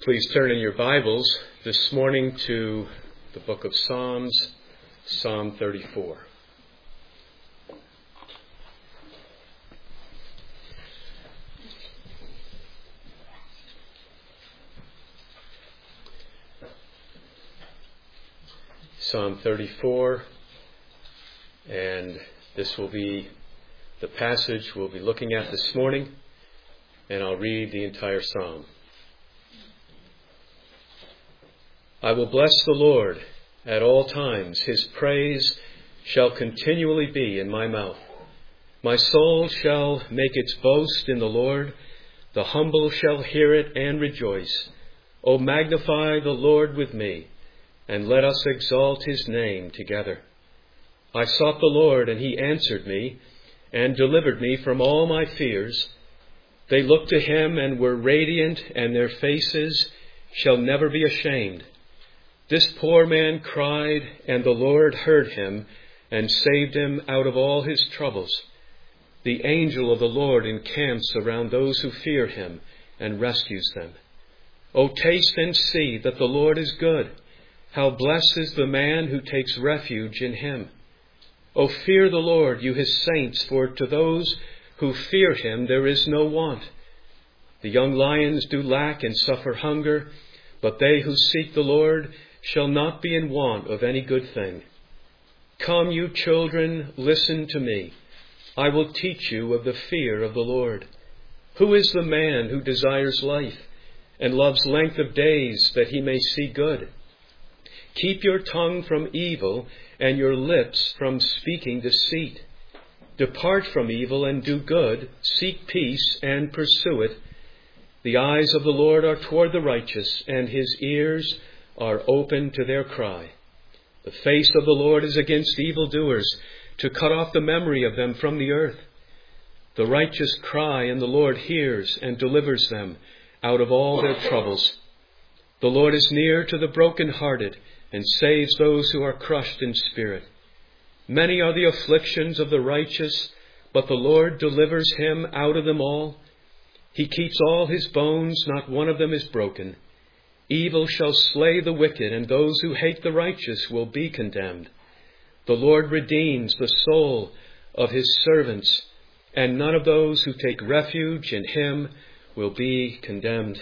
Please turn in your Bibles this morning to the book of Psalms, Psalm 34. Psalm 34, and this will be the passage we'll be looking at this morning, and I'll read the entire psalm. I will bless the Lord at all times. His praise shall continually be in my mouth. My soul shall make its boast in the Lord. The humble shall hear it and rejoice. O magnify the Lord with me, and let us exalt his name together. I sought the Lord, and he answered me, and delivered me from all my fears. They looked to him and were radiant, and their faces shall never be ashamed. This poor man cried, and the Lord heard him and saved him out of all his troubles. The angel of the Lord encamps around those who fear him and rescues them. O taste and see that the Lord is good. How blessed is the man who takes refuge in him. O fear the Lord, you his saints, for to those who fear him there is no want. The young lions do lack and suffer hunger, but they who seek the Lord shall not be in want of any good thing. Come, you children, listen to me. I will teach you of the fear of the Lord. Who is the man who desires life and loves length of days that he may see good? Keep your tongue from evil and your lips from speaking deceit. Depart from evil and do good. Seek peace and pursue it. The eyes of the Lord are toward the righteous, and his ears are open to their cry. The face of the Lord is against evildoers, to cut off the memory of them from the earth. The righteous cry, and the Lord hears and delivers them out of all their troubles. The Lord is near to the brokenhearted, and saves those who are crushed in spirit. Many are the afflictions of the righteous, but the Lord delivers him out of them all. He keeps all his bones, not one of them is broken. Evil shall slay the wicked, and those who hate the righteous will be condemned. The Lord redeems the soul of his servants, and none of those who take refuge in him will be condemned.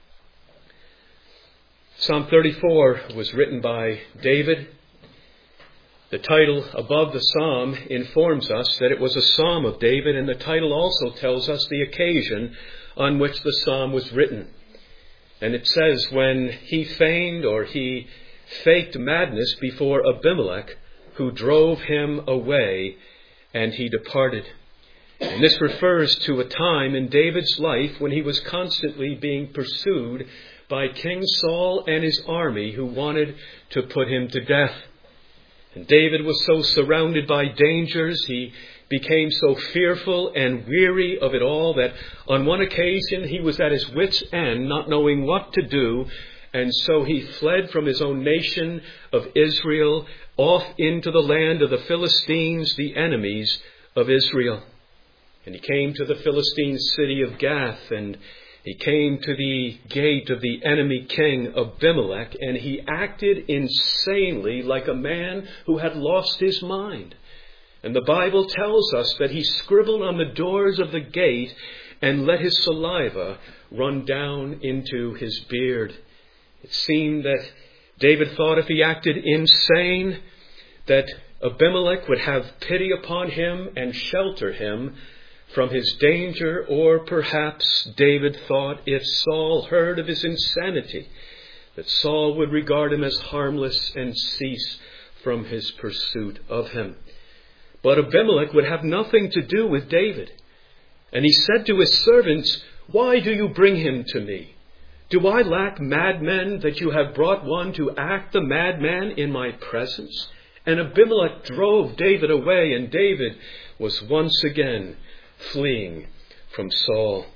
Psalm 34 was written by David. The title above the psalm informs us that it was a psalm of David, and the title also tells us the occasion on which the psalm was written. And it says, when he feigned or he faked madness before Abimelech, who drove him away, and he departed. And this refers to a time in David's life when he was constantly being pursued by King Saul and his army, who wanted to put him to death. And David was so surrounded by dangers, he became so fearful and weary of it all, that on one occasion he was at his wit's end, not knowing what to do, and so he fled from his own nation of Israel off into the land of the Philistines, the enemies of Israel. And he came to the Philistine city of Gath, and he came to the gate of the enemy king Abimelech, and he acted insanely like a man who had lost his mind. And the Bible tells us that he scribbled on the doors of the gate and let his saliva run down into his beard. It seemed that David thought if he acted insane, that Abimelech would have pity upon him and shelter him from his danger, or perhaps David thought if Saul heard of his insanity, that Saul would regard him as harmless and cease from his pursuit of him. But Abimelech would have nothing to do with David. And he said to his servants, "Why do you bring him to me? Do I lack madmen that you have brought one to act the madman in my presence?" And Abimelech drove David away, and David was once again fleeing from Saul.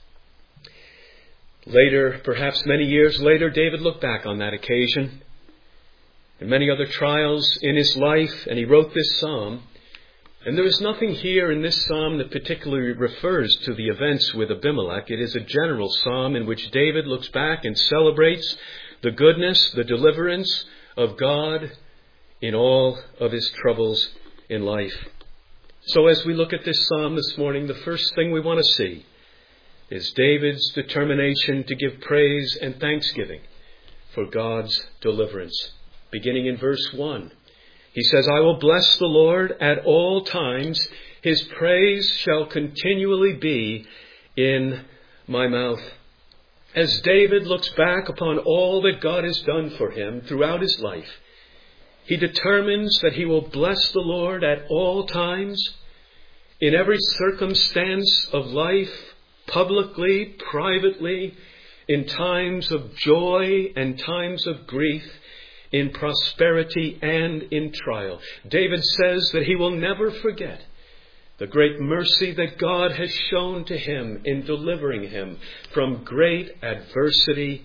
Later, perhaps many years later, David looked back on that occasion and many other trials in his life, and he wrote this psalm. And there is nothing here in this psalm that particularly refers to the events with Abimelech. It is a general psalm in which David looks back and celebrates the goodness, the deliverance of God in all of his troubles in life. So as we look at this psalm this morning, the first thing we want to see is David's determination to give praise and thanksgiving for God's deliverance. Beginning in verse 1, he says, I will bless the Lord at all times. His praise shall continually be in my mouth. As David looks back upon all that God has done for him throughout his life, he determines that he will bless the Lord at all times, in every circumstance of life, publicly, privately, in times of joy and times of grief, in prosperity and in trial. David says that he will never forget the great mercy that God has shown to him in delivering him from great adversity.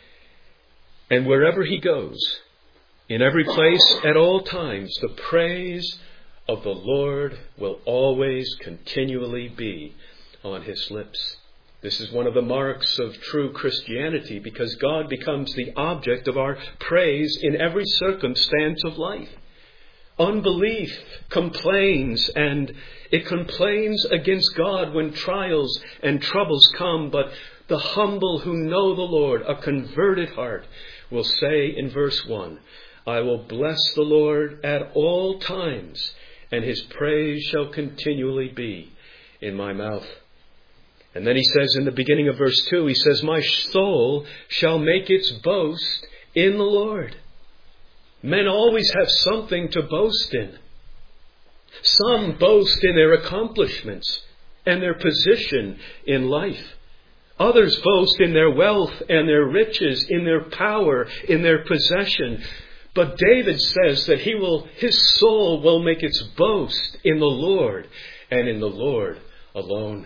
And wherever he goes, in every place, at all times, the praise of the Lord will always continually be on his lips. This is one of the marks of true Christianity, because God becomes the object of our praise in every circumstance of life. Unbelief complains, and it complains against God when trials and troubles come. But the humble who know the Lord, a converted heart, will say in verse 1, I will bless the Lord at all times, and his praise shall continually be in my mouth. And then he says in the beginning of verse 2, he says, my soul shall make its boast in the Lord. Men always have something to boast in. Some boast in their accomplishments and their position in life. Others boast in their wealth and their riches, in their power, in their possession. But David says that his soul will make its boast in the Lord, and in the Lord alone.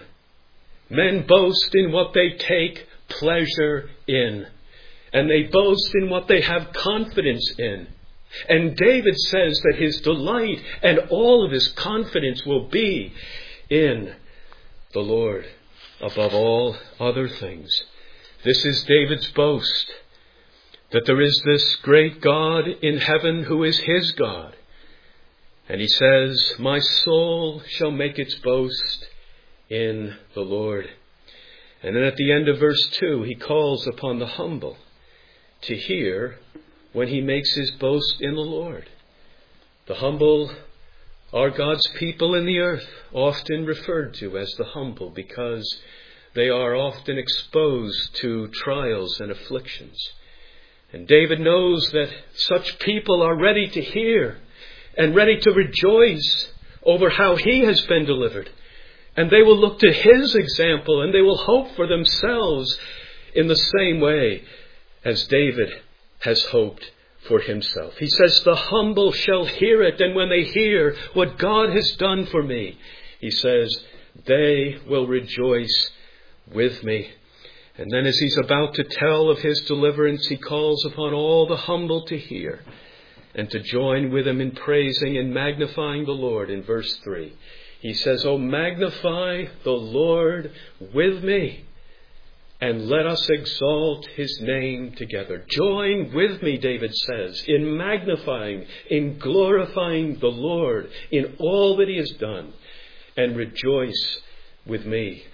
Men boast in what they take pleasure in, and they boast in what they have confidence in. And David says that his delight and all of his confidence will be in the Lord above all other things. This is David's boast, that there is this great God in heaven who is his God. And he says, my soul shall make its boast in the Lord. And then at the end of verse 2, he calls upon the humble to hear when he makes his boast in the Lord. The humble are God's people in the earth, often referred to as the humble, because they are often exposed to trials and afflictions. And David knows that such people are ready to hear and ready to rejoice over how he has been delivered. And they will look to his example, and they will hope for themselves in the same way as David has hoped for himself. He says, the humble shall hear it, and when they hear what God has done for me, he says, they will rejoice with me. And then as he's about to tell of his deliverance, he calls upon all the humble to hear and to join with him in praising and magnifying the Lord in verse 3. He says, oh, magnify the Lord with me, and let us exalt his name together. Join with me, David says, in magnifying, in glorifying the Lord in all that he has done, and rejoice with me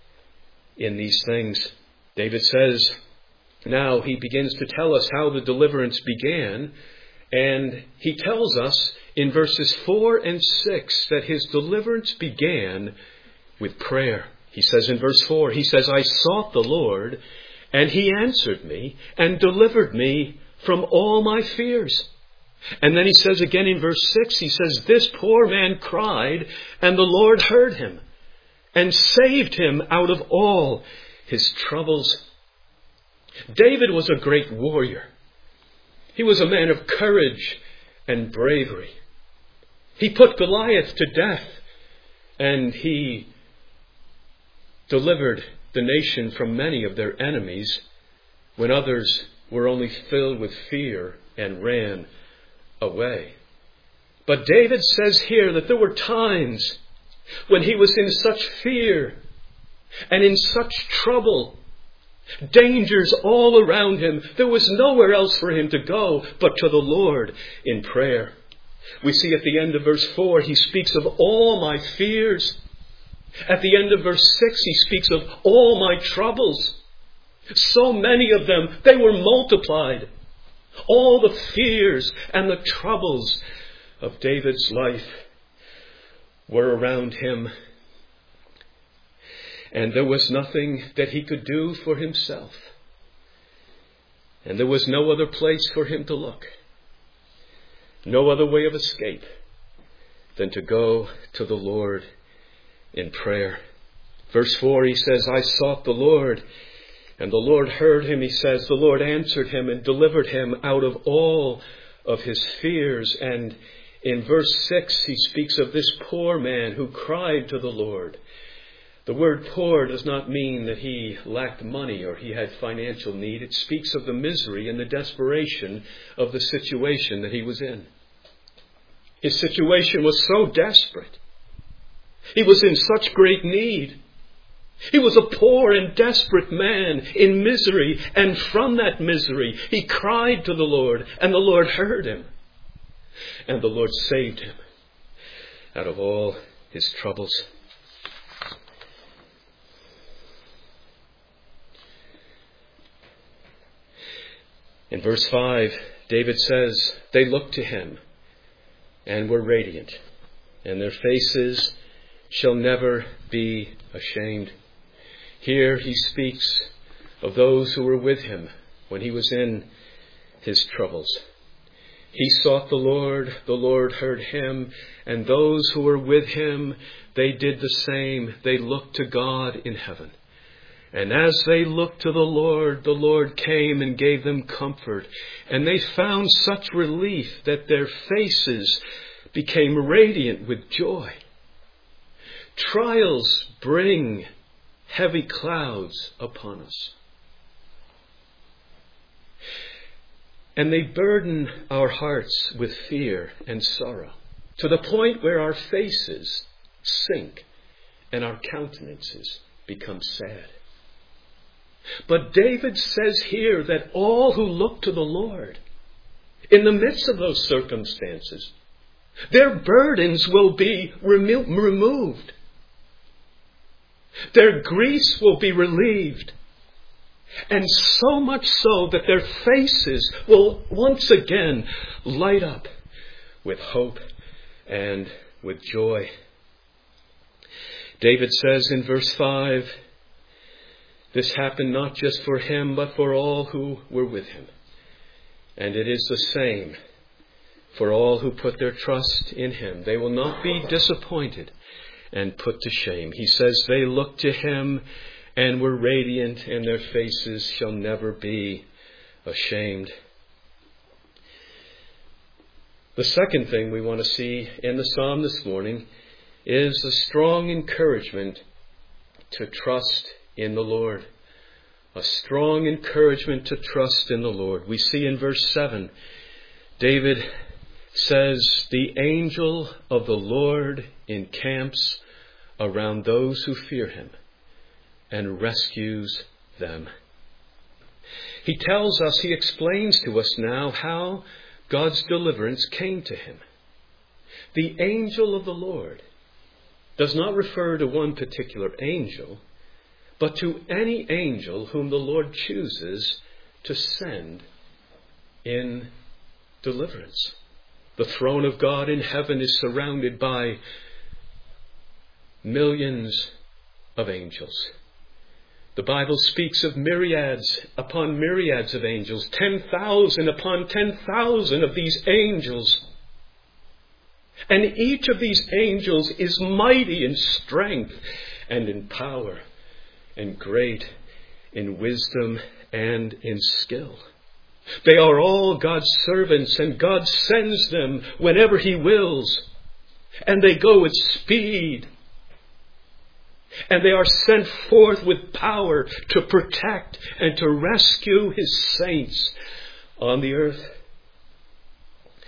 in these things. David says, now he begins to tell us how the deliverance began, and he tells us in verses 4 and 6 that his deliverance began with prayer. He says in verse 4, he says, I sought the Lord, and he answered me and delivered me from all my fears. And then he says again in verse 6, he says, this poor man cried, and the Lord heard him and saved him out of all his troubles. David was a great warrior. He was a man of courage and bravery. He put Goliath to death, and he delivered the nation from many of their enemies when others were only filled with fear and ran away. But David says here that there were times when he was in such fear and in such trouble, dangers all around him. There was nowhere else for him to go but to the Lord in prayer. We see at the end of verse 4, he speaks of all my fears. At the end of verse 6, he speaks of all my troubles. So many of them, they were multiplied. All the fears and the troubles of David's life were around him. And there was nothing that he could do for himself. And there was no other place for him to look. No other way of escape than to go to the Lord in prayer. Verse 4, he says, I sought the Lord, and the Lord heard him. He says, the Lord answered him and delivered him out of all of his fears. And in verse 6, he speaks of this poor man who cried to the Lord. The word poor does not mean that he lacked money or he had financial need. It speaks of the misery and the desperation of the situation that he was in. His situation was so desperate. He was in such great need. He was a poor and desperate man in misery, and from that misery he cried to the Lord, and the Lord heard him. And the Lord saved him out of all his troubles. In verse 5, David says, they looked to him and were radiant, and their faces shall never be ashamed. Here he speaks of those who were with him when he was in his troubles. He sought the Lord heard him, and those who were with him, they did the same. They looked to God in heaven. And as they looked to the Lord came and gave them comfort. And they found such relief that their faces became radiant with joy. Trials bring heavy clouds upon us. And they burden our hearts with fear and sorrow, to the point where our faces sink and our countenances become sad. But David says here that all who look to the Lord, in the midst of those circumstances, their burdens will be removed. Their griefs will be relieved. And so much so that their faces will once again light up with hope and with joy. David says in verse 5, this happened not just for him, but for all who were with him. And it is the same for all who put their trust in him. They will not be disappointed and put to shame. He says they looked to him and were radiant, and their faces shall never be ashamed. The second thing we want to see in the psalm this morning is a strong encouragement to trust in the Lord. A strong encouragement to trust in the Lord. We see in verse 7, David says, the angel of the Lord encamps around those who fear him and rescues them. He tells us, he explains to us now how God's deliverance came to him. The angel of the Lord does not refer to one particular angel, but to any angel whom the Lord chooses to send in deliverance. The throne of God in heaven is surrounded by millions of angels. The Bible speaks of myriads upon myriads of angels, 10,000 upon 10,000 of these angels. And each of these angels is mighty in strength and in power, and great in wisdom and in skill. They are all God's servants, and God sends them whenever he wills. And they go with speed. And they are sent forth with power to protect and to rescue his saints on the earth.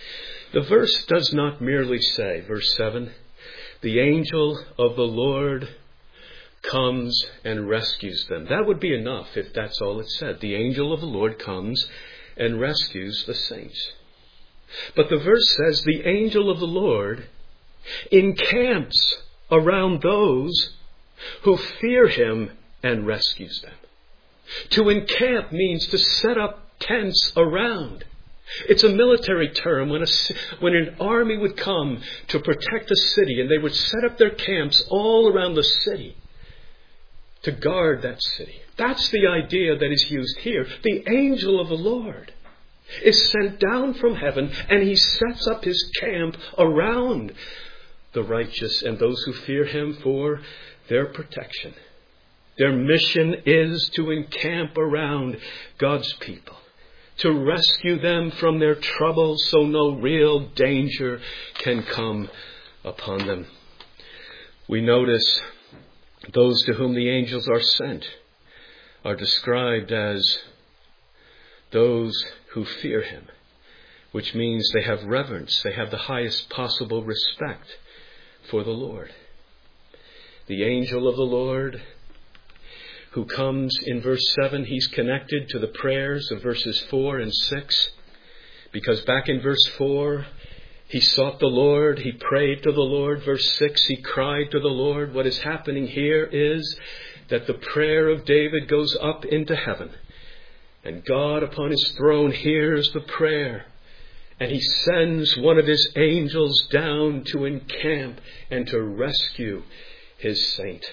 The verse does not merely say, verse 7, the angel of the Lord comes and rescues them. That would be enough if that's all it said. The angel of the Lord comes and rescues the saints. But the verse says the angel of the Lord encamps around those who fear him and rescues them. To encamp means to set up tents around. It's a military term when an army would come to protect a city, and they would set up their camps all around the city to guard that city. That's the idea that is used here. The angel of the Lord is sent down from heaven, and he sets up his camp around the righteous and those who fear him for their protection. Their mission is to encamp around God's people, to rescue them from their troubles so no real danger can come upon them. We notice those to whom the angels are sent are described as those who fear him, which means they have reverence, they have the highest possible respect for the Lord. The angel of the Lord who comes in verse 7, he's connected to the prayers of verses 4 and 6. Because back in verse 4, he sought the Lord, he prayed to the Lord. Verse 6, he cried to the Lord. What is happening here is that the prayer of David goes up into heaven. And God upon his throne hears the prayer. And he sends one of his angels down to encamp and to rescue his saint.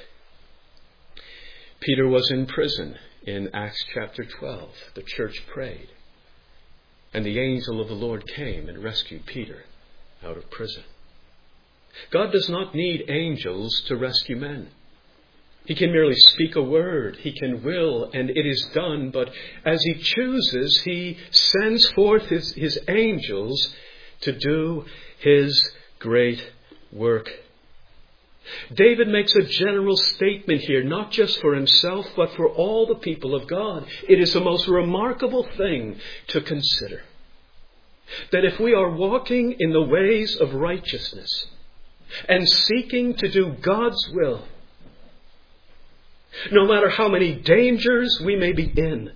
Peter was in prison in Acts chapter 12. The church prayed. And the angel of the Lord came and rescued Peter out of prison. God does not need angels to rescue men. He can merely speak a word. He can will, and it is done. But as he chooses, he sends forth his angels to do his great work. David makes a general statement here, not just for himself, but for all the people of God. It is the most remarkable thing to consider. That if we are walking in the ways of righteousness and seeking to do God's will, no matter how many dangers we may be in,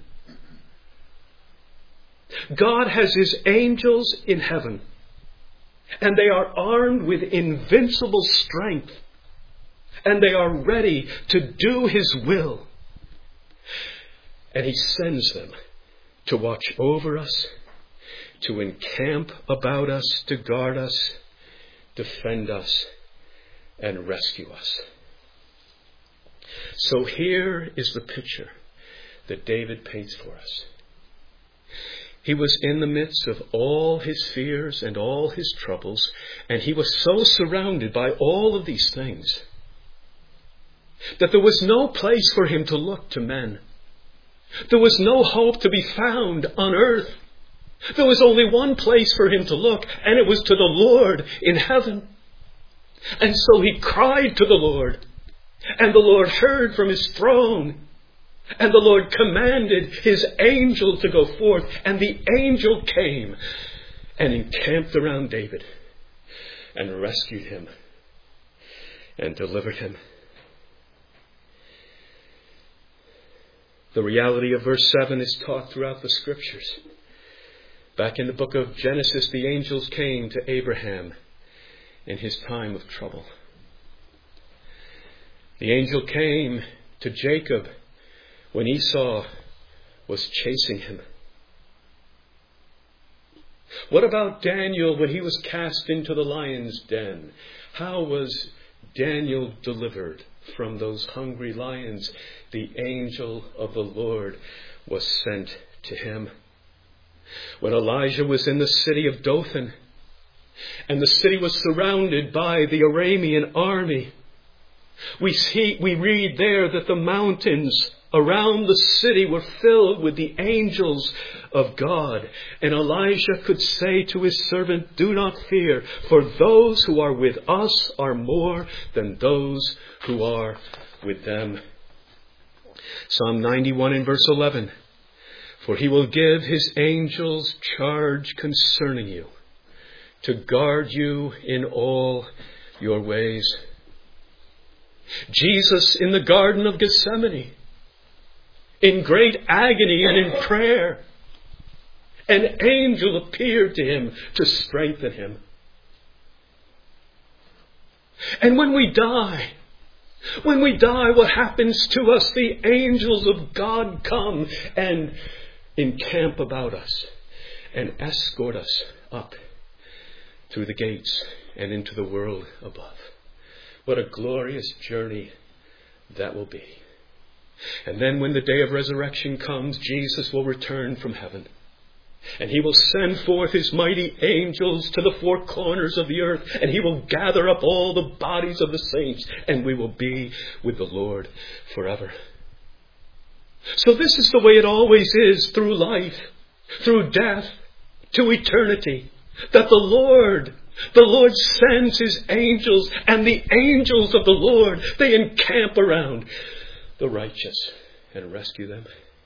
God has his angels in heaven, and they are armed with invincible strength, and they are ready to do his will. And he sends them to watch over us, to encamp about us, to guard us, defend us, and rescue us. So here is the picture that David paints for us. He was in the midst of all his fears and all his troubles, and he was so surrounded by all of these things that there was no place for him to look to men. There was no hope to be found on earth. There was only one place for him to look, and it was to the Lord in heaven. And so he cried to the Lord, and the Lord heard from his throne, and the Lord commanded his angel to go forth, and the angel came and encamped around David and rescued him and delivered him. The reality of verse 7 is taught throughout the Scriptures. Back in the book of Genesis, the angels came to Abraham in his time of trouble. The angel came to Jacob when Esau was chasing him. What about Daniel when he was cast into the lion's den? How was Daniel delivered from those hungry lions? The angel of the Lord was sent to him. When Elijah was in the city of Dothan, and the city was surrounded by the Aramean army, we read there that the mountains around the city were filled with the angels of God. And Elijah could say to his servant, "Do not fear, for those who are with us are more than those who are with them." Psalm 91 in verse 11. "For he will give his angels charge concerning you, to guard you in all your ways. Jesus in the Garden of Gethsemane, in great agony and in prayer, an angel appeared to him to strengthen him. And when we die, what happens to us? The angels of God come and encamp about us and escort us up through the gates and into the world above. What a glorious journey that will be. And then when the day of resurrection comes, Jesus will return from heaven. And he will send forth his mighty angels to the four corners of the earth. And he will gather up all the bodies of the saints. And we will be with the Lord forever. So this is the way it always is through life, through death, to eternity. That the Lord sends his angels, and the angels of the Lord, they encamp around the righteous and rescue them.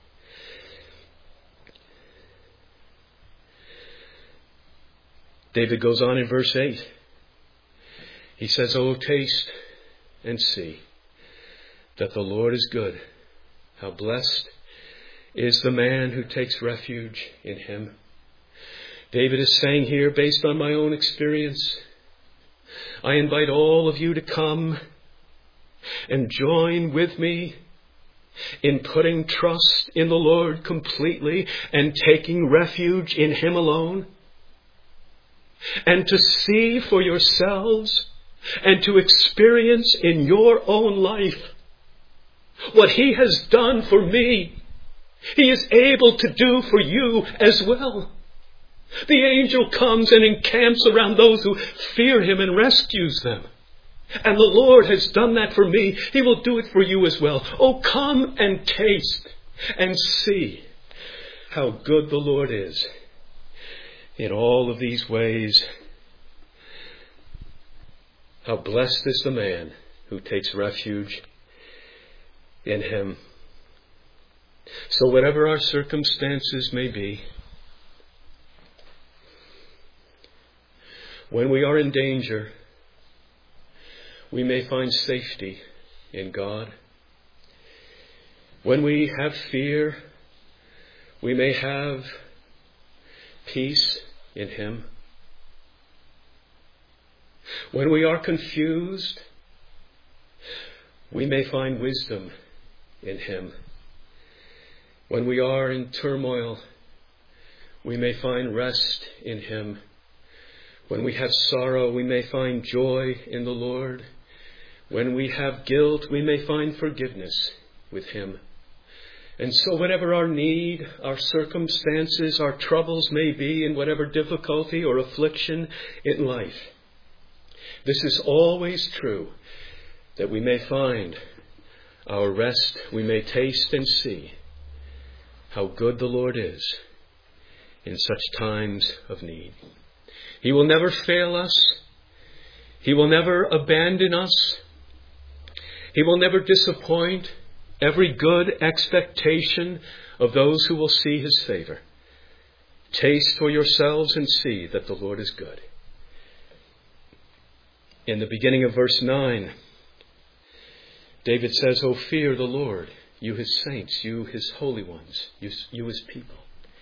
David goes on in verse 8. He says, "Oh, taste and see that the Lord is good. How blessed is the man who takes refuge in him." David is saying here, based on my own experience, I invite all of you to come and join with me in putting trust in the Lord completely and taking refuge in him alone. And to see for yourselves and to experience in your own life what he has done for me, he is able to do for you as well. The angel comes and encamps around those who fear him and rescues them. And the Lord has done that for me. He will do it for you as well. Oh, come and taste and see how good the Lord is in all of these ways. How blessed is the man who takes refuge in him. So whatever our circumstances may be, when we are in danger, we may find safety in God. When we have fear, we may have peace in him. When we are confused, we may find wisdom in him. When we are in turmoil, we may find rest in him. When we have sorrow, we may find joy in the Lord. When we have guilt, we may find forgiveness with him. And so whatever our need, our circumstances, our troubles may be, in whatever difficulty or affliction in life, this is always true, that we may find our rest, we may taste and see how good the Lord is in such times of need. He will never fail us. He will never abandon us. He will never disappoint every good expectation of those who will see his favor. Taste for yourselves and see that the Lord is good. In the beginning of verse 9, David says, "Oh, fear the Lord, you his saints, you his holy ones, you his people."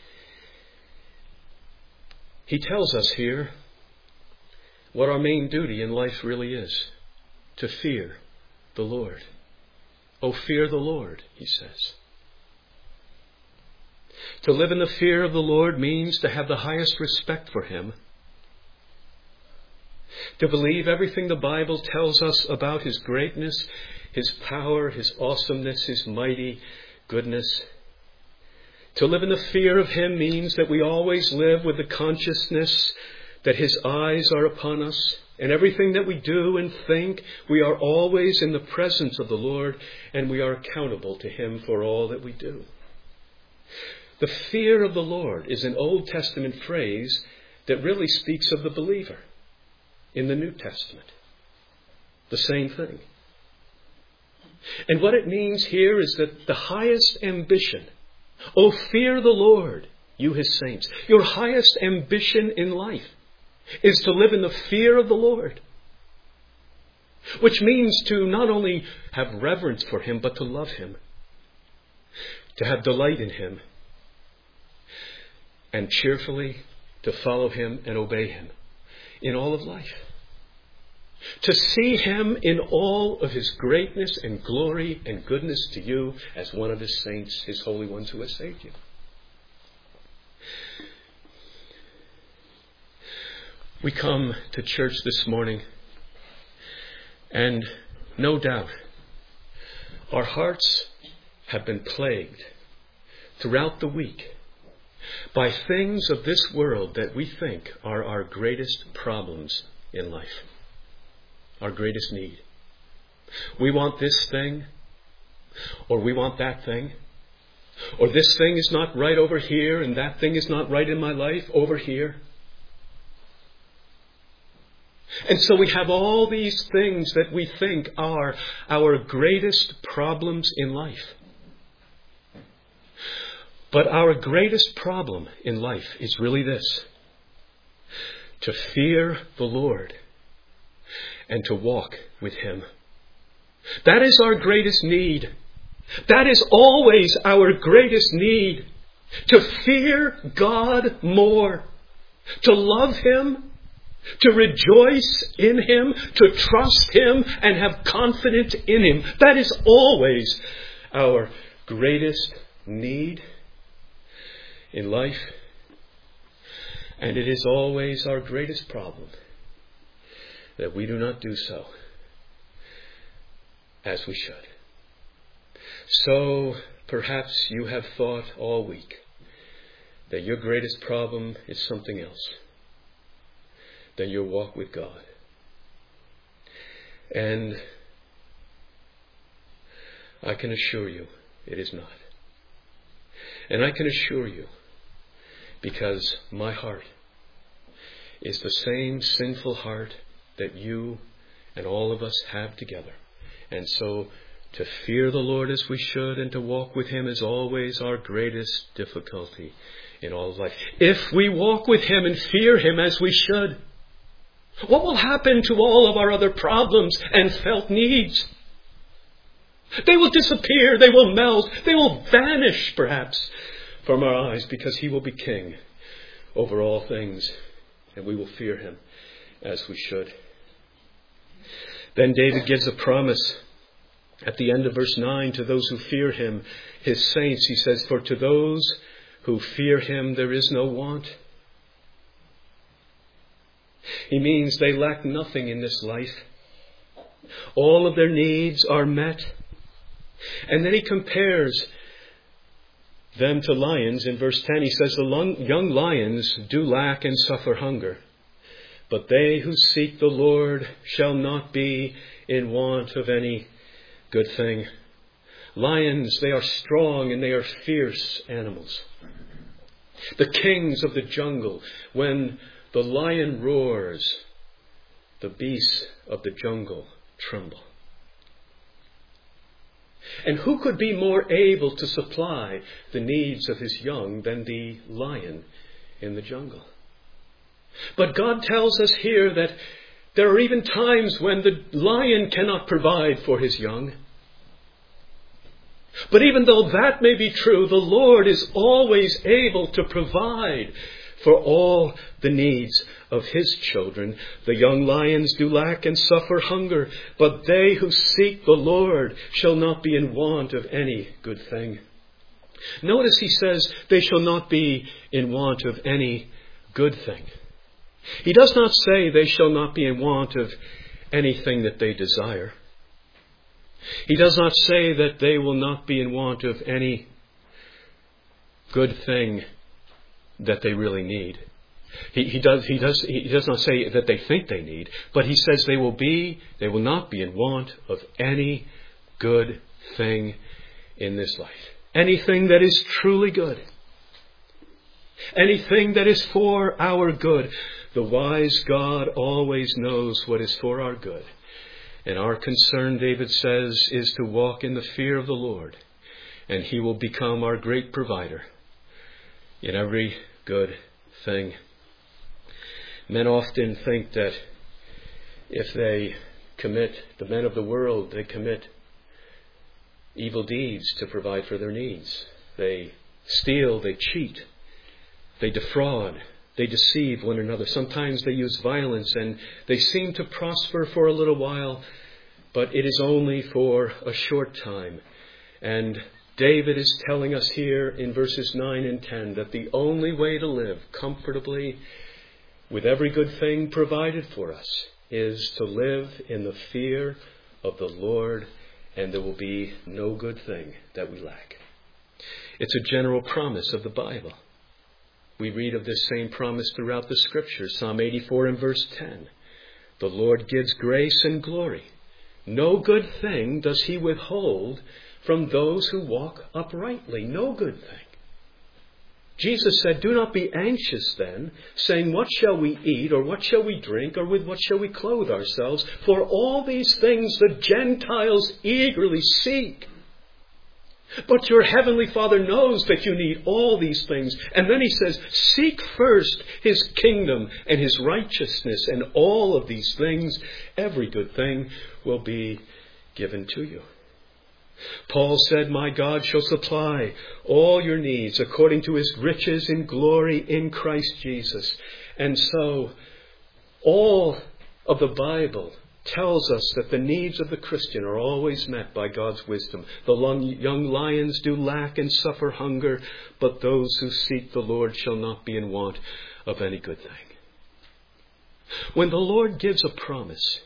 He tells us here what our main duty in life really is: to fear the Lord. Oh, fear the Lord, he says. To live in the fear of the Lord means to have the highest respect for him, to believe everything the Bible tells us about his greatness, his power, his awesomeness, his mighty goodness. To live in the fear of him means that we always live with the consciousness that his eyes are upon us. And everything that we do and think, we are always in the presence of the Lord, and we are accountable to him for all that we do. The fear of the Lord is an Old Testament phrase that really speaks of the believer in the New Testament. The same thing. And what it means here is that the highest ambition, oh, fear the Lord, you his saints, your highest ambition in life is to live in the fear of the Lord, which means to not only have reverence for Him, but to love Him, to have delight in Him, and cheerfully to follow Him and obey Him in all of life. To see Him in all of His greatness and glory and goodness to you as one of His saints, His holy ones who has saved you. We come to church this morning, and no doubt our hearts have been plagued throughout the week by things of this world that we think are our greatest problems in life, our greatest need. We want this thing, or we want that thing, or this thing is not right over here, and that thing is not right in my life over here. And so we have all these things that we think are our greatest problems in life. But our greatest problem in life is really this: to fear the Lord and to walk with Him. That is our greatest need. That is always our greatest need. To fear God more, to love Him, to rejoice in Him, to trust Him and have confidence in Him. That is always our greatest need in life. And it is always our greatest problem that we do not do so as we should. So perhaps you have thought all week that your greatest problem is something else than your walk with God. And I can assure you it is not. And I can assure you, because my heart is the same sinful heart that you and all of us have together. And so to fear the Lord as we should and to walk with Him is always our greatest difficulty in all of life. If we walk with Him and fear Him as we should, what will happen to all of our other problems and felt needs? They will disappear, they will melt, they will vanish perhaps from our eyes, because He will be King over all things and we will fear Him as we should. Then David gives a promise at the end of verse 9 to those who fear Him, His saints. He says, "For to those who fear Him there is no want." He means they lack nothing in this life. All of their needs are met. And then he compares them to lions. In verse 10 he says, "The young lions do lack and suffer hunger, but they who seek the Lord shall not be in want of any good thing." Lions, they are strong and they are fierce animals. The kings of the jungle, when the lion roars, the beasts of the jungle tremble. And who could be more able to supply the needs of his young than the lion in the jungle? But God tells us here that there are even times when the lion cannot provide for his young. But even though that may be true, the Lord is always able to provide for all the needs of His children. The young lions do lack and suffer hunger, but they who seek the Lord shall not be in want of any good thing. Notice he says they shall not be in want of any good thing. He does not say they shall not be in want of anything that they desire. He does not say that they will not be in want of any good thing that they really need. He does not say that they think they need, but he says they will not be in want of any good thing in this life. Anything that is truly good. Anything that is for our good. The wise God always knows what is for our good. And our concern, David says, is to walk in the fear of the Lord. And He will become our great provider in every good thing. Men often think that if they commit, the men of the world, they commit evil deeds to provide for their needs. They steal, they cheat, they defraud, they deceive one another. Sometimes they use violence and they seem to prosper for a little while, but it is only for a short time. And David is telling us here in verses 9 and 10 that the only way to live comfortably with every good thing provided for us is to live in the fear of the Lord, and there will be no good thing that we lack. It's a general promise of the Bible. We read of this same promise throughout the Scriptures. Psalm 84 and verse 10. The Lord gives grace and glory. No good thing does he withhold from those who walk uprightly. No good thing. Jesus said, do not be anxious then, saying, what shall we eat, or what shall we drink, or with what shall we clothe ourselves? For all these things the Gentiles eagerly seek. But your heavenly Father knows that you need all these things. And then he says, seek first his kingdom and his righteousness, and all of these things, every good thing, will be given to you. Paul said, my God shall supply all your needs according to his riches in glory in Christ Jesus. And so, all of the Bible tells us that the needs of the Christian are always met by God's wisdom. The young lions do lack and suffer hunger, but those who seek the Lord shall not be in want of any good thing. When the Lord gives a promise,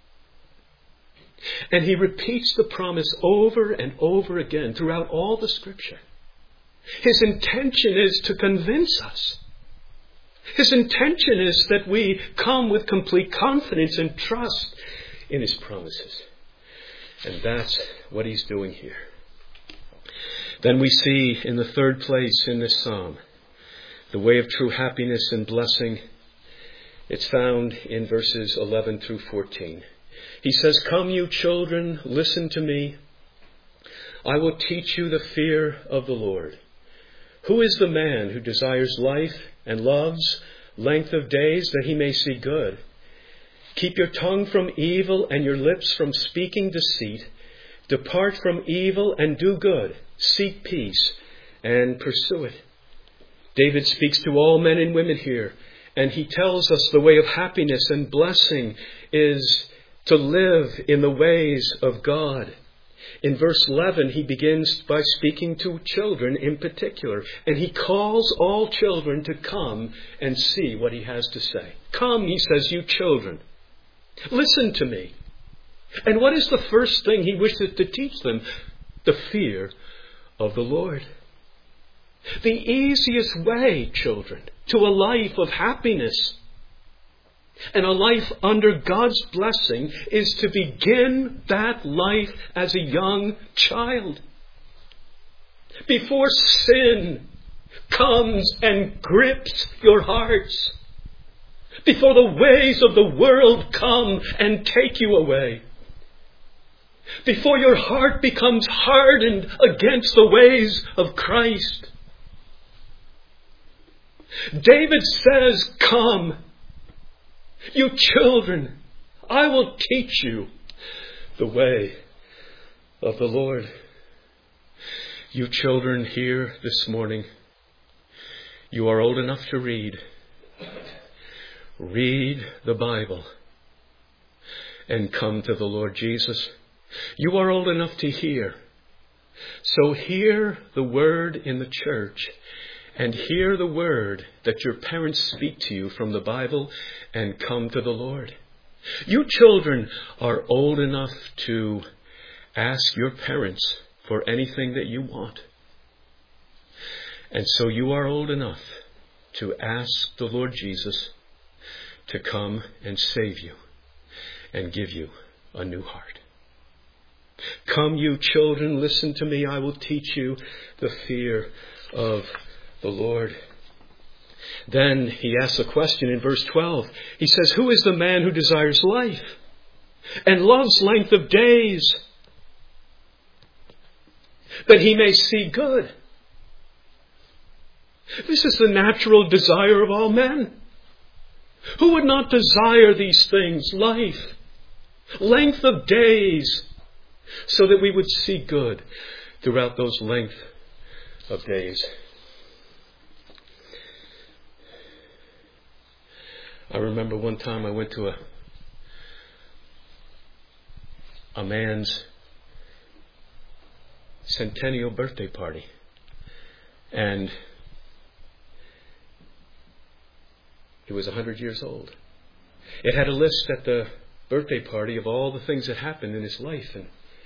and he repeats the promise over and over again throughout all the Scripture, his intention is to convince us. His intention is that we come with complete confidence and trust in his promises. And that's what he's doing here. Then we see in the third place in this psalm, the way of true happiness and blessing. It's found in verses 11 through 14. He says, come you children, listen to me. I will teach you the fear of the Lord. Who is the man who desires life and loves length of days that he may see good? Keep your tongue from evil and your lips from speaking deceit. Depart from evil and do good. Seek peace and pursue it. David speaks to all men and women here, and he tells us the way of happiness and blessing is to live in the ways of God. In verse 11, he begins by speaking to children in particular, and he calls all children to come and see what he has to say. Come, he says, you children, listen to me. And what is the first thing he wishes to teach them? The fear of the Lord. The easiest way, children, to a life of happiness and a life under God's blessing is to begin that life as a young child. Before sin comes and grips your hearts. Before the ways of the world come and take you away. Before your heart becomes hardened against the ways of Christ. David says, come. You children, I will teach you the way of the Lord. You children here this morning, you are old enough to read. Read the Bible and come to the Lord Jesus. You are old enough to hear. So hear the word in the church. And hear the word that your parents speak to you from the Bible and come to the Lord. You children are old enough to ask your parents for anything that you want. And so you are old enough to ask the Lord Jesus to come and save you and give you a new heart. Come, you children, listen to me. I will teach you the fear of the Lord. Then he asks a question in verse 12. He says, who is the man who desires life and loves length of days that he may see good? This is the natural desire of all men. Who would not desire these things? Life, length of days, so that we would see good throughout those length of days. I remember one time I went to a man's centennial birthday party. And he was 100 years old. It had a list at the birthday party of all the things that happened in his life. And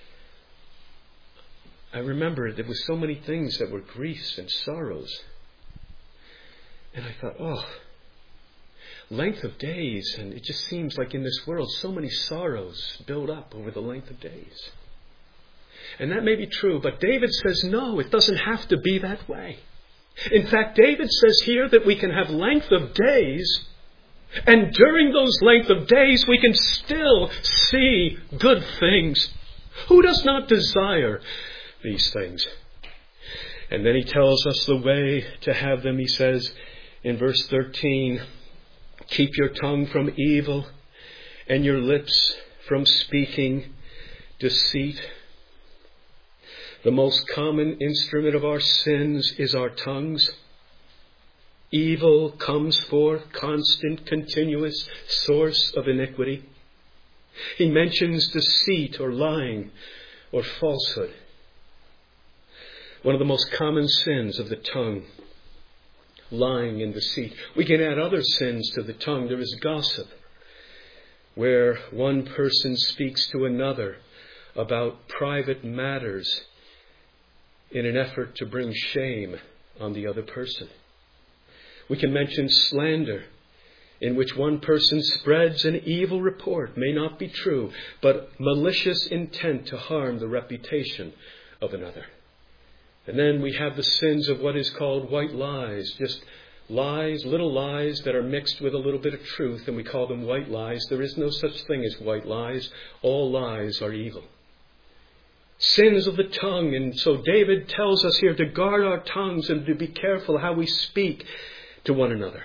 I remember there was so many things that were griefs and sorrows. And I thought, length of days. And it just seems like in this world so many sorrows build up over the length of days. And that may be true, but David says, no, it doesn't have to be that way. In fact, David says here that we can have length of days, and during those length of days we can still see good things. Who does not desire these things? And then he tells us the way to have them. He says in verse 13, keep your tongue from evil and your lips from speaking deceit. The most common instrument of our sins is our tongues. Evil comes forth, constant, continuous source of iniquity. He mentions deceit or lying or falsehood. One of the most common sins of the tongue, lying and deceit. We can add other sins to the tongue. There is gossip, where one person speaks to another about private matters in an effort to bring shame on the other person. We can mention slander, in which one person spreads an evil report, may not be true, but malicious intent to harm the reputation of another. And then we have the sins of what is called white lies, just lies, little lies that are mixed with a little bit of truth, and we call them white lies. There is no such thing as white lies. All lies are evil. Sins of the tongue. And so David tells us here to guard our tongues and to be careful how we speak to one another.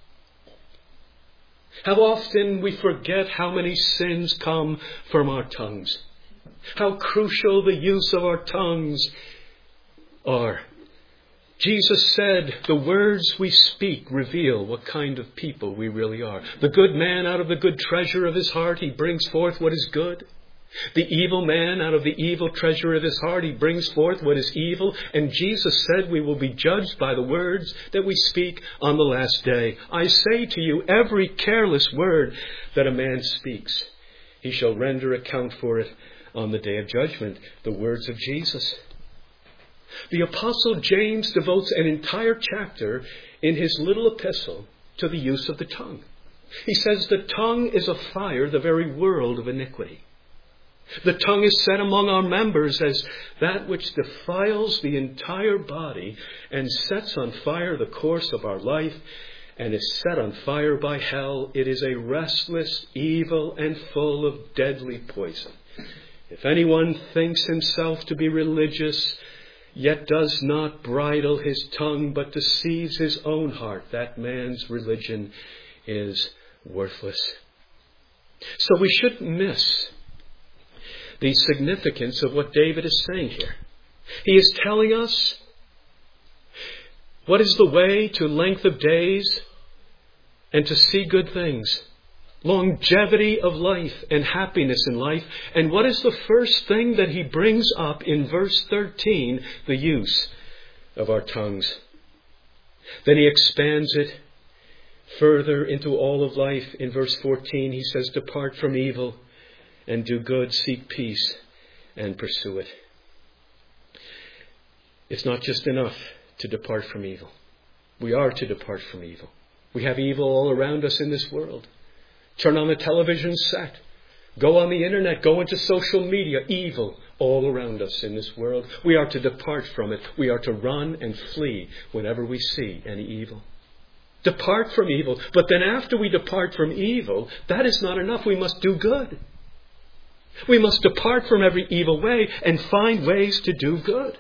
How often we forget how many sins come from our tongues. How crucial the use of our tongues are. Jesus said, the words we speak reveal what kind of people we really are. The good man, out of the good treasure of his heart, he brings forth what is good. The evil man, out of the evil treasure of his heart, he brings forth what is evil. And Jesus said we will be judged by the words that we speak on the last day. I say to you, every careless word that a man speaks, he shall render account for it on the day of judgment. The words of Jesus. The Apostle James devotes an entire chapter in his little epistle to the use of the tongue. He says the tongue is a fire, the very world of iniquity. The tongue is set among our members as that which defiles the entire body and sets on fire the course of our life and is set on fire by hell. It is a restless, evil, and full of deadly poison. If anyone thinks himself to be religious, yet does not bridle his tongue, but deceives his own heart, that man's religion is worthless. So we shouldn't miss the significance of what David is saying here. He is telling us what is the way to length of days and to see good things, longevity of life and happiness in life. And what is the first thing that he brings up in verse 13? The use of our tongues. Then he expands it further into all of life. In verse 14 he says, depart from evil and do good, seek peace and pursue it. It's not just enough to depart from evil. We are to depart from evil. We have evil all around us in this world. Turn on the television set. Go on the internet. Go into social media. Evil all around us in this world. We are to depart from it. We are to run and flee whenever we see any evil. Depart from evil. But then after we depart from evil, that is not enough. We must do good. We must depart from every evil way and find ways to do good.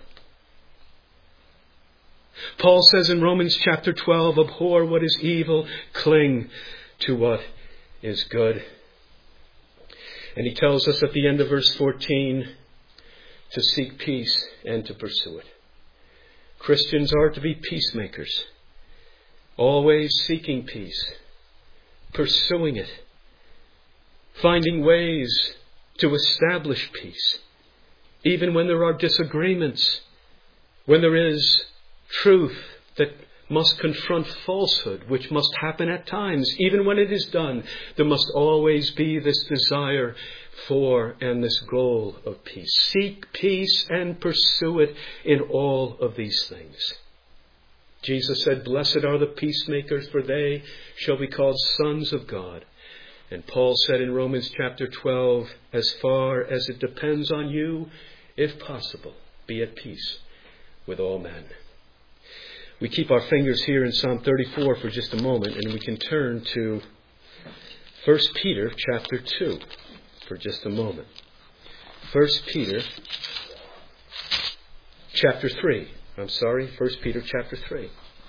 Paul says in Romans chapter 12, abhor what is evil, cling to what is good. And he tells us at the end of verse 14 to seek peace and to pursue it. Christians are to be peacemakers, always seeking peace, pursuing it, finding ways to establish peace, even when there are disagreements, when there is truth that must confront falsehood, which must happen at times. Even when it is done, there must always be this desire for and this goal of peace. Seek peace and pursue it in all of these things. Jesus said, "Blessed are the peacemakers, for they shall be called sons of God." And Paul said in Romans chapter 12, "As far as it depends on you, if possible, be at peace with all men." We keep our fingers here in Psalm 34 for just a moment, and we can turn to 1 Peter chapter 2 for just a moment. 1 Peter chapter 3. 1 Peter chapter 3.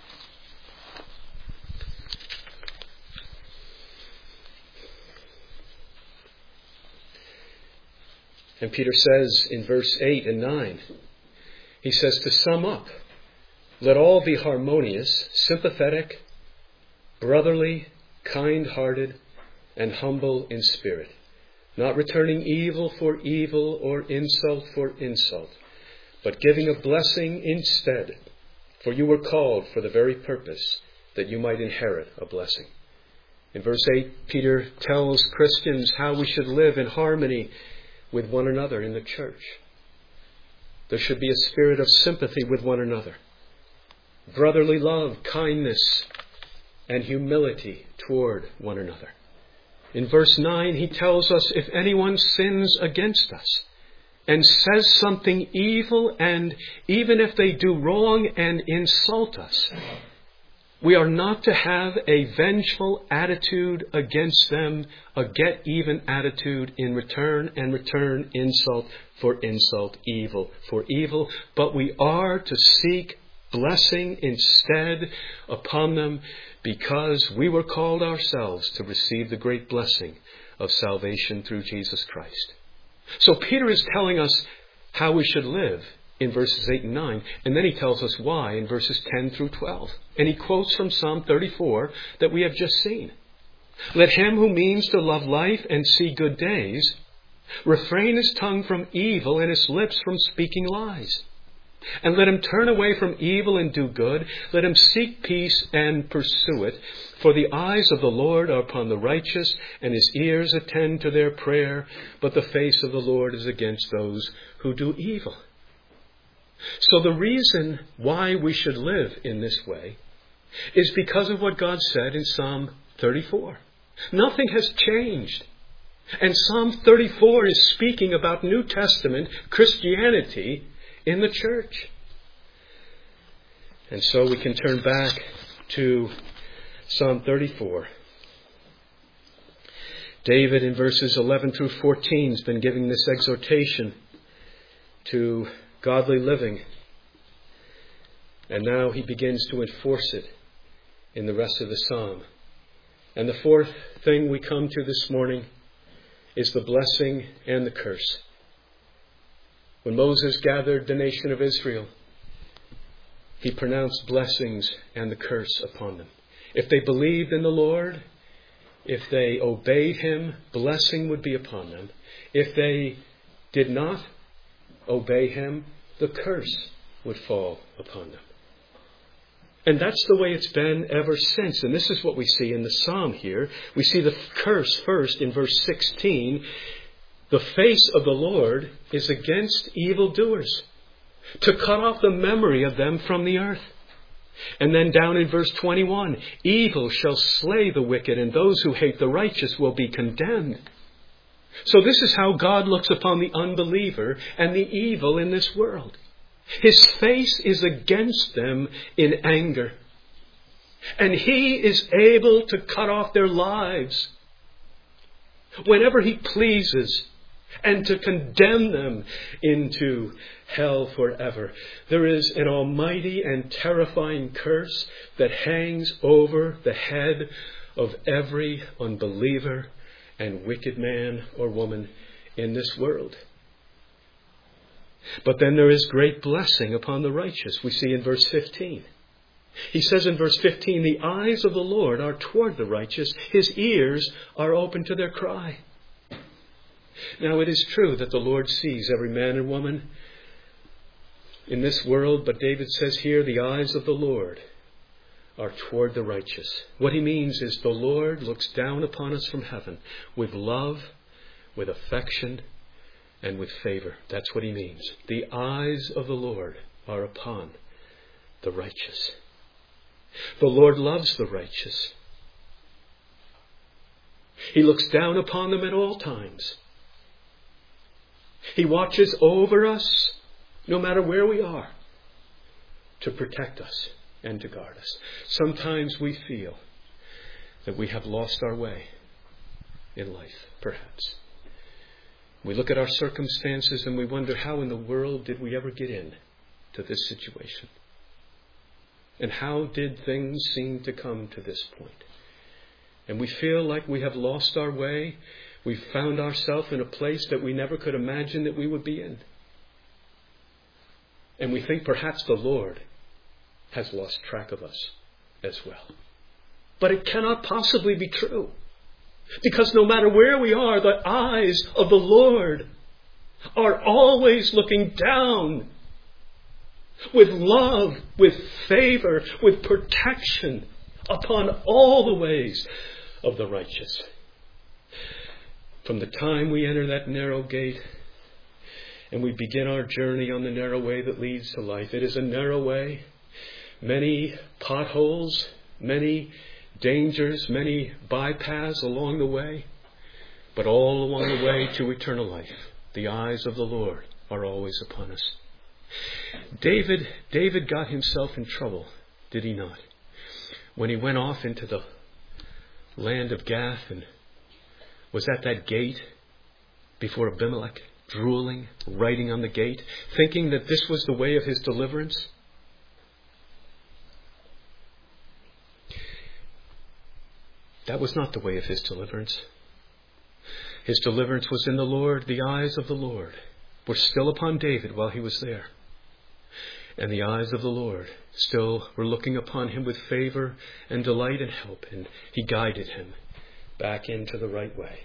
And Peter says in verse 8 and 9, he says, to sum up, let all be harmonious, sympathetic, brotherly, kind-hearted, and humble in spirit, not returning evil for evil or insult for insult, but giving a blessing instead. For you were called for the very purpose that you might inherit a blessing. In verse 8, Peter tells Christians how we should live in harmony with one another in the church. There should be a spirit of sympathy with one another, brotherly love, kindness, and humility toward one another. In verse 9, he tells us if anyone sins against us and says something evil, and even if they do wrong and insult us, we are not to have a vengeful attitude against them, a get-even attitude in return, and return insult for insult, evil for evil, but we are to seek blessing instead upon them, because we were called ourselves to receive the great blessing of salvation through Jesus Christ. So Peter is telling us how we should live in verses 8 and 9, and then he tells us why in verses 10 through 12. And he quotes from Psalm 34 that we have just seen. Let him who means to love life and see good days refrain his tongue from evil and his lips from speaking lies. And let him turn away from evil and do good. Let him seek peace and pursue it. For the eyes of the Lord are upon the righteous, and his ears attend to their prayer. But the face of the Lord is against those who do evil. So the reason why we should live in this way is because of what God said in Psalm 34. Nothing has changed. And Psalm 34 is speaking about New Testament Christianity in the church. And so we can turn back to Psalm 34. David in verses 11 through 14 has been giving this exhortation to godly living. And now he begins to enforce it in the rest of the psalm. And the fourth thing we come to this morning is the blessing and the curse. When Moses gathered the nation of Israel, he pronounced blessings and the curse upon them. If they believed in the Lord, if they obeyed him, blessing would be upon them. If they did not obey him, the curse would fall upon them. And that's the way it's been ever since. And this is what we see in the psalm here. We see the curse first in verse 16. The face of the Lord is against evildoers, to cut off the memory of them from the earth. And then down in verse 21, evil shall slay the wicked, and those who hate the righteous will be condemned. So this is how God looks upon the unbeliever and the evil in this world. His face is against them in anger. And he is able to cut off their lives whenever he pleases, and to condemn them into hell forever. There is an almighty and terrifying curse that hangs over the head of every unbeliever and wicked man or woman in this world. But then there is great blessing upon the righteous. We see in verse 15. He says in verse 15, the eyes of the Lord are toward the righteous. His ears are open to their cry. Now it is true that the Lord sees every man and woman in this world, but David says here, the eyes of the Lord are toward the righteous. What he means is the Lord looks down upon us from heaven with love, with affection, and with favor. That's what he means. The eyes of the Lord are upon the righteous. The Lord loves the righteous. He looks down upon them at all times. He watches over us, no matter where we are, to protect us and to guard us. Sometimes we feel that we have lost our way in life, perhaps. We look at our circumstances and we wonder, how in the world did we ever get in to this situation? And how did things seem to come to this point? And we feel like we have lost our way. We've found ourselves in a place that we never could imagine that we would be in. And we think perhaps the Lord has lost track of us as well. But it cannot possibly be true. Because no matter where we are, the eyes of the Lord are always looking down with love, with favor, with protection upon all the ways of the righteous. From the time we enter that narrow gate and we begin our journey on the narrow way that leads to life, it is a narrow way, many potholes, many dangers, many bypaths along the way, but all along the way to eternal life. The eyes of the Lord are always upon us. David got himself in trouble, did he not? When he went off into the land of Gath and was at that gate before Abimelech, drooling, writing on the gate, thinking that this was the way of his deliverance. That was not the way of his deliverance. His deliverance was in the Lord. The eyes of the Lord were still upon David while he was there. And the eyes of the Lord still were looking upon him with favor and delight and help. And he guided him back into the right way.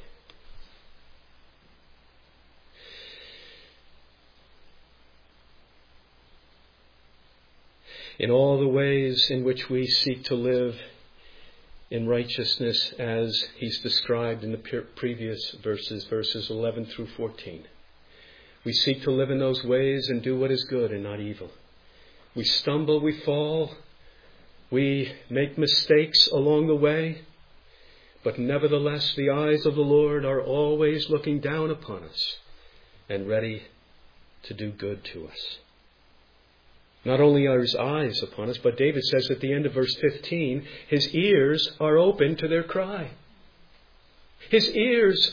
In all the ways in which we seek to live in righteousness as he's described in the previous verses 11 through 14. We seek to live in those ways and do what is good and not evil. We stumble, we fall, we make mistakes along the way, but nevertheless the eyes of the Lord are always looking down upon us and ready to do good to us. Not only are his eyes upon us, but David says at the end of verse 15, his ears are open to their cry. His ears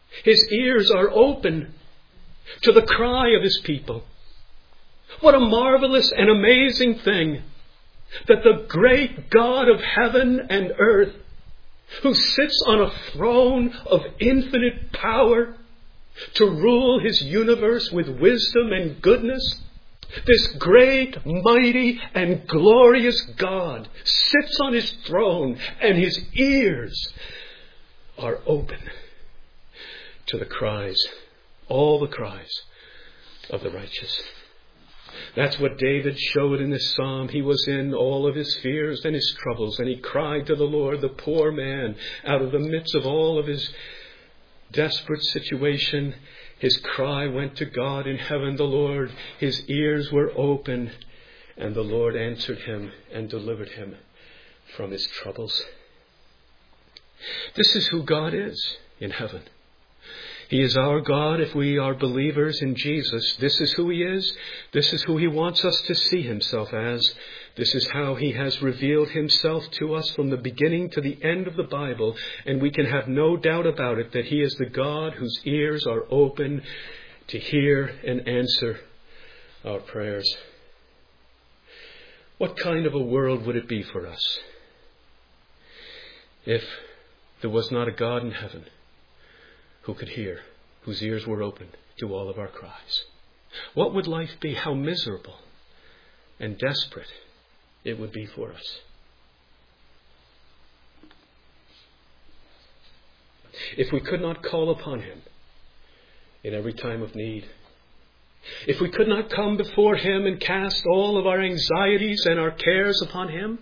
are open to the cry of his people. What a marvelous and amazing thing that the great God of heaven and earth, who sits on a throne of infinite power to rule his universe with wisdom and goodness, this great, mighty, and glorious God sits on his throne and his ears are open to the cries, all the cries of the righteous. That's what David showed in this psalm. He was in all of his fears and his troubles, and he cried to the Lord, the poor man, out of the midst of all of his desperate situation. His cry went to God in heaven, the Lord. His ears were open, and the Lord answered him and delivered him from his troubles. This is who God is in heaven. He is our God if we are believers in Jesus. This is who he is. This is who he wants us to see himself as. This is how he has revealed himself to us from the beginning to the end of the Bible. And we can have no doubt about it that he is the God whose ears are open to hear and answer our prayers. What kind of a world would it be for us if there was not a God in heaven who could hear, whose ears were open to all of our cries? What would life be? How miserable and desperate it would be for us. If we could not call upon Him in every time of need, if we could not come before Him and cast all of our anxieties and our cares upon Him,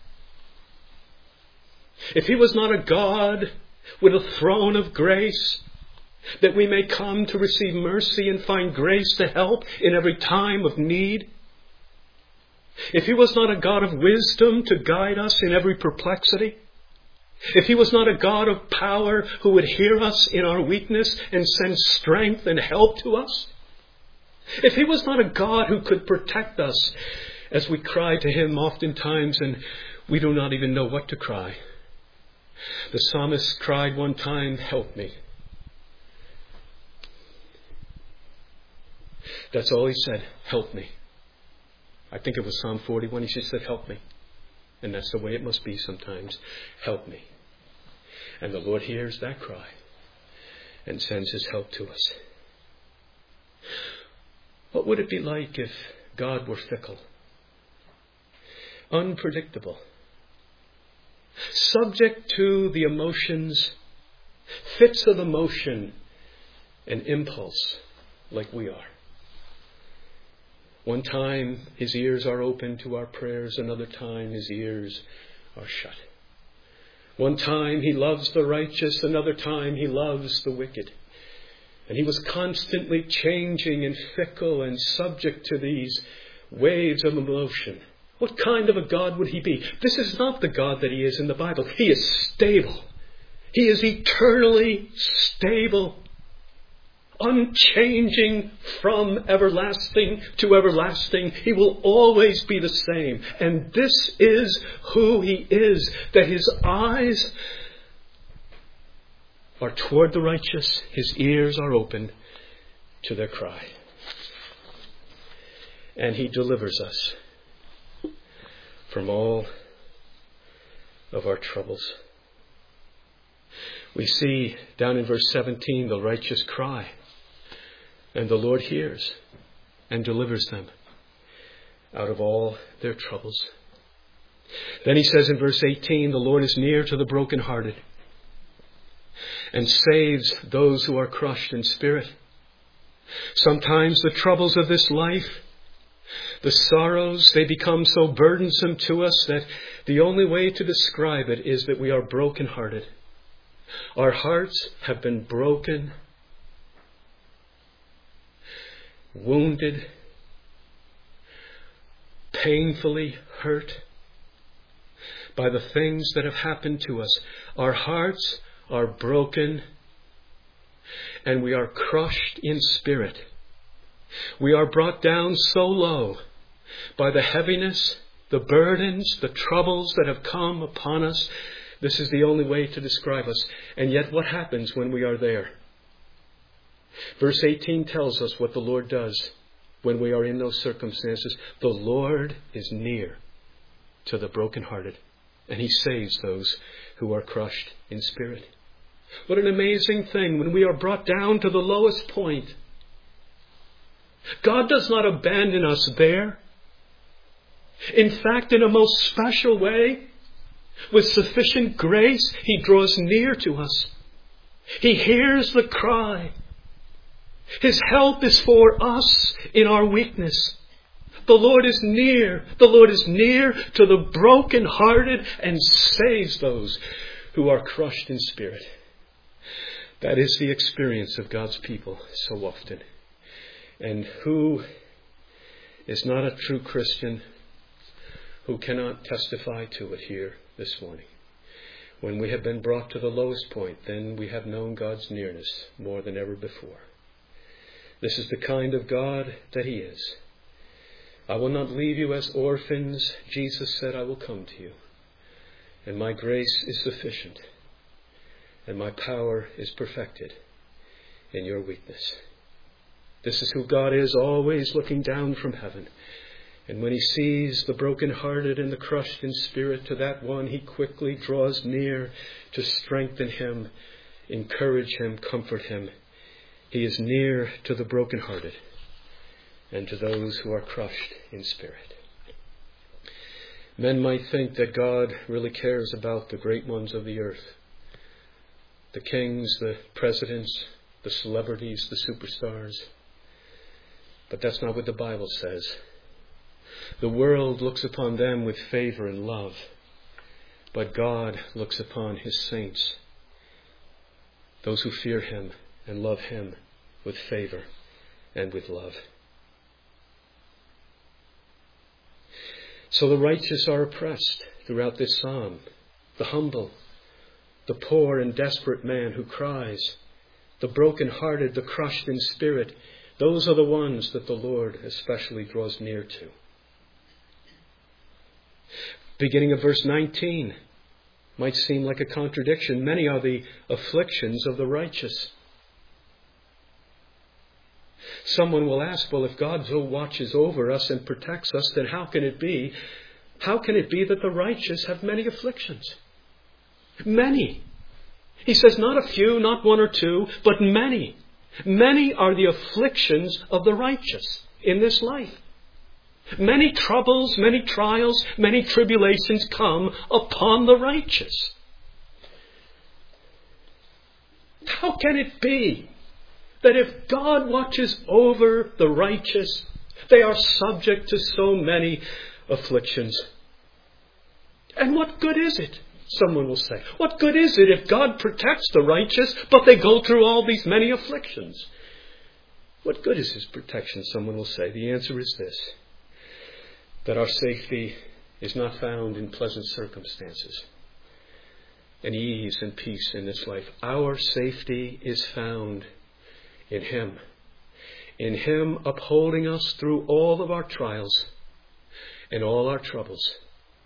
if He was not a God with a throne of grace, that we may come to receive mercy and find grace to help in every time of need, if He was not a God of wisdom to guide us in every perplexity, if He was not a God of power who would hear us in our weakness and send strength and help to us, if He was not a God who could protect us as we cry to Him oftentimes and we do not even know what to cry. The psalmist cried one time, "Help me." That's all he said, "Help me." I think it was Psalm 41. He just said, "Help me." And that's the way it must be sometimes. Help me. And the Lord hears that cry and sends His help to us. What would it be like if God were fickle, unpredictable, subject to the emotions, fits of emotion and impulse like we are? One time His ears are open to our prayers, another time His ears are shut. One time He loves the righteous, another time He loves the wicked. And He was constantly changing and fickle and subject to these waves of emotion. What kind of a God would He be? This is not the God that He is in the Bible. He is stable. He is eternally stable, unchanging from everlasting to everlasting. He will always be the same. And this is who He is, that His eyes are toward the righteous. His ears are open to their cry. And He delivers us from all of our troubles. We see down in verse 17, the righteous cry, and the Lord hears and delivers them out of all their troubles. Then He says in verse 18, the Lord is near to the brokenhearted and saves those who are crushed in spirit. Sometimes the troubles of this life, the sorrows, they become so burdensome to us that the only way to describe it is that we are brokenhearted. Our hearts have been broken, wounded, painfully hurt by the things that have happened to us. Our hearts are broken and we are crushed in spirit. We are brought down so low by the heaviness, the burdens, the troubles that have come upon us. This is the only way to describe us. And yet what happens when we are there? Verse 18 tells us what the Lord does when we are in those circumstances. The Lord is near to the brokenhearted, and He saves those who are crushed in spirit. What an amazing thing when we are brought down to the lowest point. God does not abandon us there. In fact, in a most special way, with sufficient grace, He draws near to us. He hears the cry. His help is for us in our weakness. The Lord is near. The Lord is near to the brokenhearted and saves those who are crushed in spirit. That is the experience of God's people so often. And who is not a true Christian who cannot testify to it here this morning? When we have been brought to the lowest point, then we have known God's nearness more than ever before. This is the kind of God that He is. I will not leave you as orphans. Jesus said, I will come to you. And my grace is sufficient. And my power is perfected in your weakness. This is who God is, always looking down from heaven And when he sees the broken-hearted and the crushed in spirit, to that one he quickly draws near to strengthen him, encourage him, comfort him. He is near to the broken-hearted and to those who are crushed in spirit. Men might think that God really cares about the great ones of the earth. The kings, the presidents, the celebrities, the superstars. But that's not what the Bible says. The world looks upon them with favor and love, but God looks upon his saints, those who fear him and love him, with favor and with love. So the righteous are oppressed throughout this psalm. The humble, the poor and desperate man who cries, the broken-hearted, the crushed in spirit, those are the ones that the Lord especially draws near to. Beginning of verse 19 might seem like a contradiction. Many are the afflictions of the righteous. Someone will ask, well, if God so watches over us and protects us, then how can it be that the righteous have many afflictions? Many. He says not a few, not one or two, but many. Many are the afflictions of the righteous in this life. Many troubles, many trials, many tribulations come upon the righteous. How can it be that if God watches over the righteous, they are subject to so many afflictions? And what good is it? Someone will say, what good is it if God protects the righteous, but they go through all these many afflictions? What good is his protection? Someone will say. The answer is this, that our safety is not found in pleasant circumstances and ease and peace in this life. Our safety is found in him. In him upholding us through all of our trials and all our troubles.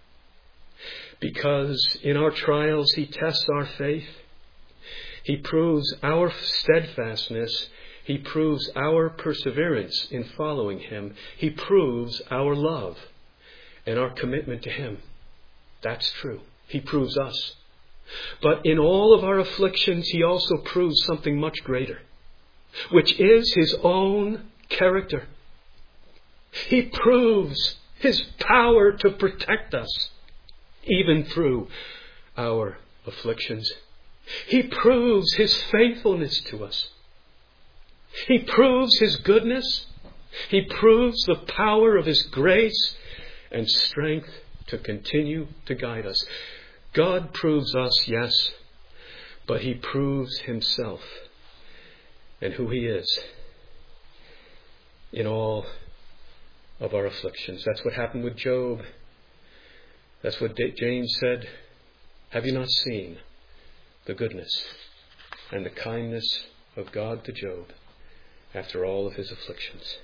Because in our trials he tests our faith. He proves our steadfastness. He proves our perseverance in following him. He proves our love and our commitment to him. That's true. He proves us. But in all of our afflictions, he also proves something much greater, which is his own character. He proves his power to protect us, even through our afflictions. He proves his faithfulness to us. He proves his goodness. He proves the power of his grace and strength to continue to guide us. God proves us, yes, but he proves himself and who he is in all of our afflictions. That's what happened with Job. That's what James said. Have you not seen the goodness and the kindness of God to Job after all of his afflictions?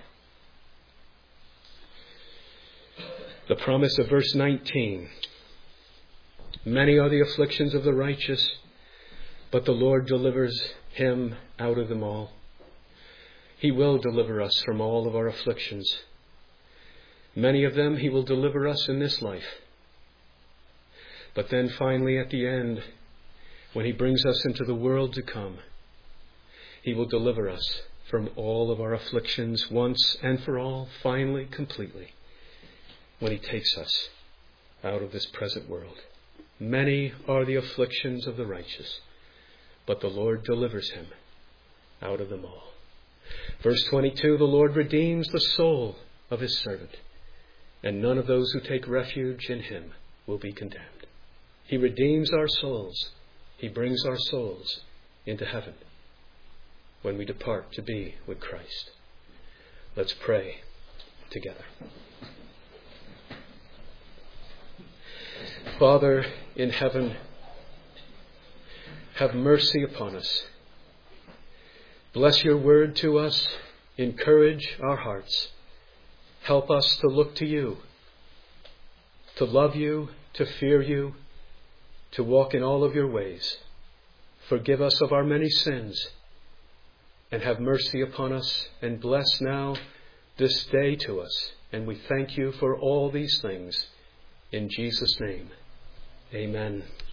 The promise of verse 19. Many are the afflictions of the righteous, but the Lord delivers him out of them all. He will deliver us from all of our afflictions. Many of them he will deliver us in this life. But then finally at the end, when he brings us into the world to come, he will deliver us from all of our afflictions once and for all, finally, completely, when he takes us out of this present world. Many are the afflictions of the righteous, but the Lord delivers him out of them all. Verse 22, the Lord redeems the soul of his servant, and none of those who take refuge in him will be condemned. He redeems our souls. He brings our souls into heaven when we depart to be with Christ. Let's pray together. Father in heaven, have mercy upon us. Bless your word to us. Encourage our hearts. Help us to look to you, to love you, to fear you, to walk in all of your ways. Forgive us of our many sins, and have mercy upon us, and bless now this day to us And we thank you for all these things. In Jesus' name, amen.